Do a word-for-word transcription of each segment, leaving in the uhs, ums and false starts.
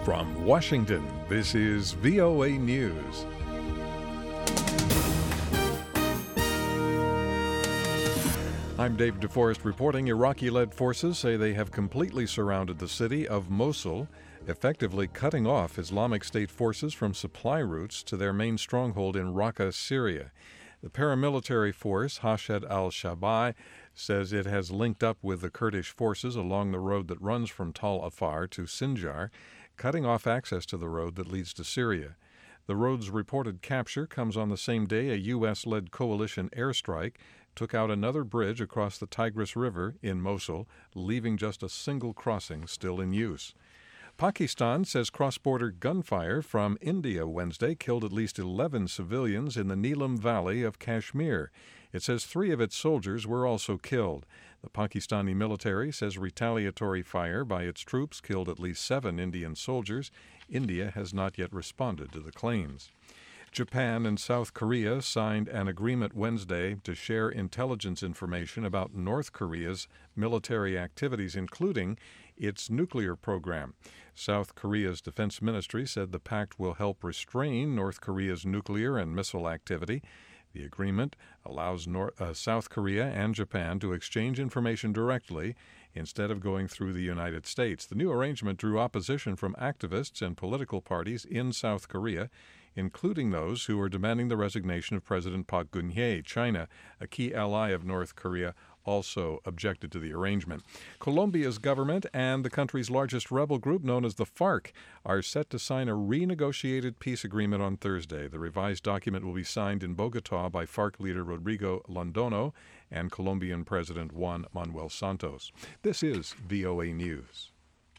From Washington, this is V O A News. I'm Dave DeForest reporting. Iraqi-led forces say they have completely surrounded the city of Mosul, effectively cutting off Islamic State forces from supply routes to their main stronghold in Raqqa, Syria. The paramilitary force, Hashed al-Shabaab, says it has linked up with the Kurdish forces along the road that runs from Tal Afar to Sinjar, cutting off access to the road that leads to Syria. The road's reported capture comes on the same day a U S-led coalition airstrike took out another bridge across the Tigris River in Mosul, leaving just a single crossing still in use. Pakistan says cross-border gunfire from India Wednesday killed at least eleven civilians in the Neelam Valley of Kashmir. It says three of its soldiers were also killed. The Pakistani military says retaliatory fire by its troops killed at least seven Indian soldiers. India has not yet responded to the claims. Japan and South Korea signed an agreement Wednesday to share intelligence information about North Korea's military activities, including its nuclear program. South Korea's defense ministry said the pact will help restrain North Korea's nuclear and missile activity. The agreement allows North, uh, South Korea and Japan to exchange information directly instead of going through the United States. The new arrangement drew opposition from activists and political parties in South Korea, including those who are demanding the resignation of President Park Geun-hye. China, a key ally of North Korea, also objected to the arrangement. Colombia's government and the country's largest rebel group, known as the FARC, are set to sign a renegotiated peace agreement on Thursday. The revised document will be signed in Bogotá by FARC leader Rodrigo Londono and Colombian President Juan Manuel Santos. This is V O A News.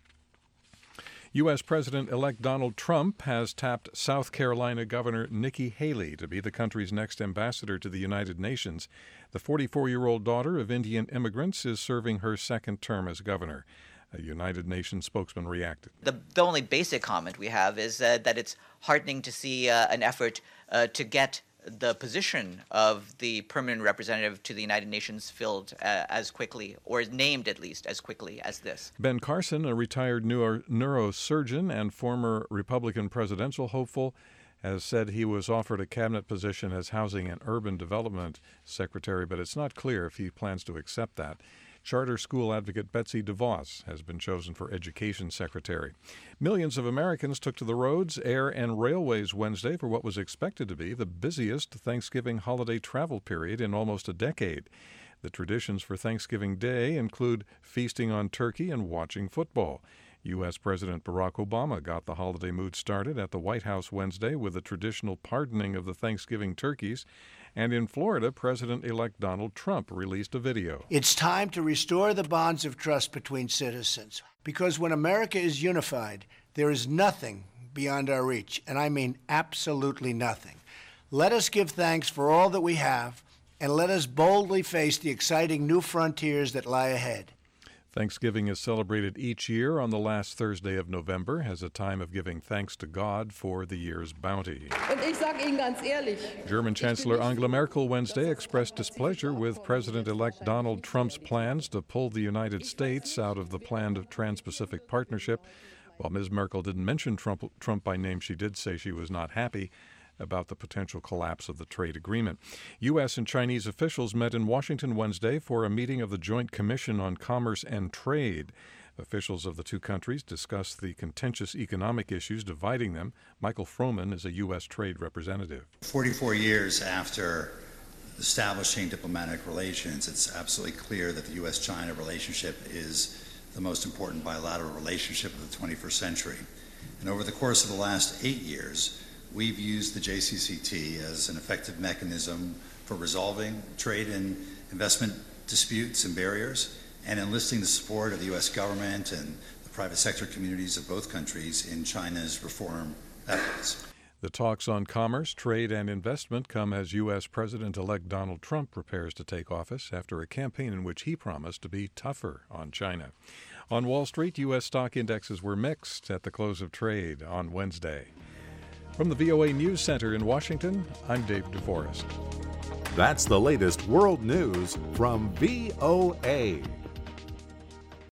U S. President-elect Donald Trump has tapped South Carolina Governor Nikki Haley to be the country's next ambassador to the United Nations. The forty-four-year-old daughter of Indian immigrants is serving her second term as governor. A United Nations spokesman reacted. The, the only basic comment we have is uh, that it's heartening to see uh, an effort uh, to get the position of the permanent representative to the United Nations filled uh, as quickly, or named at least as quickly as this. Ben Carson, a retired neuro- neurosurgeon and former Republican presidential hopeful, has said he was offered a cabinet position as Housing and Urban Development Secretary, but it's not clear if he plans to accept that. Charter school advocate Betsy DeVos has been chosen for Education Secretary. Millions of Americans took to the roads, air, and railways Wednesday for what was expected to be the busiest Thanksgiving holiday travel period in almost a decade. The traditions for Thanksgiving Day include feasting on turkey and watching football. U S. President Barack Obama got the holiday mood started at the White House Wednesday with the traditional pardoning of the Thanksgiving turkeys. And in Florida, President-elect Donald Trump released a video. It's time to restore the bonds of trust between citizens, because when America is unified, there is nothing beyond our reach, and I mean absolutely nothing. Let us give thanks for all that we have, and let us boldly face the exciting new frontiers that lie ahead. Thanksgiving is celebrated each year on the last Thursday of November as a time of giving thanks to God for the year's bounty. Und ich sage Ihnen ganz ehrlich, German Chancellor Angela Merkel Wednesday expressed displeasure with President-elect Donald Trump's plans to pull the United States out of the planned Trans-Pacific Partnership. While Miz Merkel didn't mention Trump, Trump by name, she did say she was not happy about the potential collapse of the trade agreement. U S and Chinese officials met in Washington Wednesday for a meeting of the Joint Commission on Commerce and Trade. Officials of the two countries discussed the contentious economic issues dividing them. Michael Froman is a U S trade representative. forty-four years after establishing diplomatic relations, it's absolutely clear that the U S China relationship is the most important bilateral relationship of the twenty-first century. And over the course of the last eight years, we've used the J C C T as an effective mechanism for resolving trade and investment disputes and barriers, and enlisting the support of the U S government and the private sector communities of both countries in China's reform efforts. The talks on commerce, trade, and investment come as U S. President-elect Donald Trump prepares to take office after a campaign in which he promised to be tougher on China. On Wall Street, U S stock indexes were mixed at the close of trade on Wednesday. From the V O A News Center in Washington, I'm Dave DeForest. That's the latest world news from V O A.